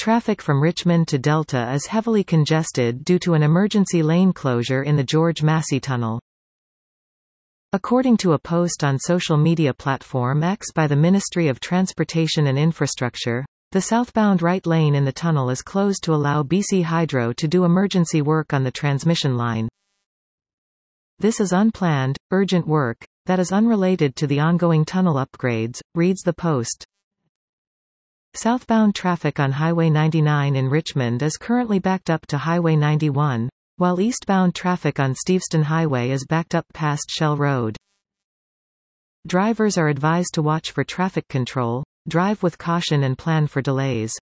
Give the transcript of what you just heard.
Traffic from Richmond to Delta is heavily congested due to an emergency lane closure in the George Massey Tunnel. According to a post on social media platform X by the Ministry of Transportation and Infrastructure, the southbound right lane in the tunnel is closed to allow BC Hydro to do emergency work on the transmission line. This is unplanned, urgent work, that is unrelated to the ongoing tunnel upgrades, reads the post. Southbound traffic on Highway 99 in Richmond is currently backed up to Highway 91, while eastbound traffic on Steveston Highway is backed up past Shell Road. Drivers are advised to watch for traffic control, drive with caution and plan for delays.